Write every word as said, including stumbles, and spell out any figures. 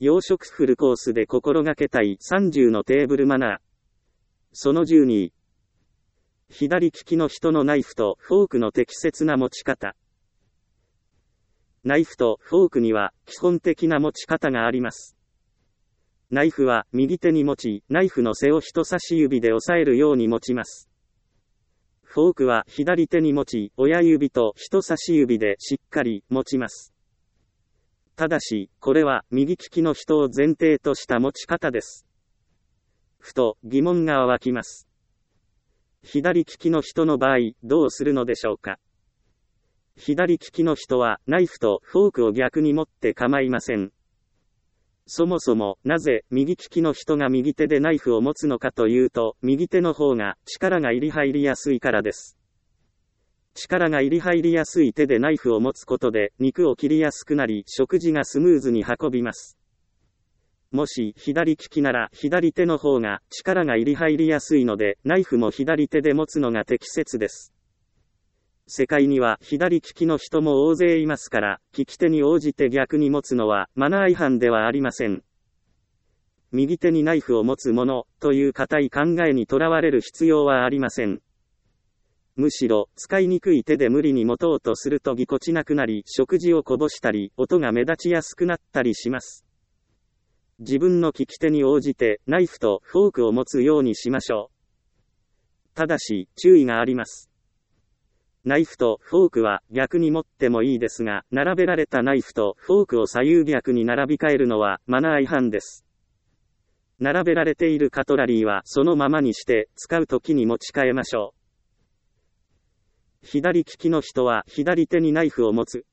洋食フルコースで心がけたいさんじゅうのテーブルマナー。そのじゅうに。左利きの人のナイフとフォークの適切な持ち方。ナイフとフォークには基本的な持ち方があります。ナイフは右手に持ち、ナイフの背を人差し指で押さえるように持ちます。フォークは左手に持ち、親指と人差し指でしっかり持ちます。ただし、これは右利きの人を前提とした持ち方です。ふと疑問が湧きます。左利きの人の場合、どうするのでしょうか。左利きの人はナイフとフォークを逆に持って構いません。そもそも、なぜ右利きの人が右手でナイフを持つのかというと、右手の方が力が入り入りやすいからです。力が入り入りやすい手でナイフを持つことで、肉を切りやすくなり、食事がスムーズに運びます。もし左利きなら左手の方が力が入り入りやすいので、ナイフも左手で持つのが適切です。世界には左利きの人も大勢いますから、利き手に応じて逆に持つのはマナー違反ではありません。右手にナイフを持つものという固い考えにとらわれる必要はありません。むしろ、使いにくい手で無理に持とうとするとぎこちなくなり、食事をこぼしたり、音が目立ちやすくなったりします。自分の利き手に応じて、ナイフとフォークを持つようにしましょう。ただし、注意があります。ナイフとフォークは逆に持ってもいいですが、並べられたナイフとフォークを左右逆に並び替えるのはマナー違反です。並べられているカトラリーはそのままにして使うときに持ち替えましょう。左利きの人は左手にナイフを持つ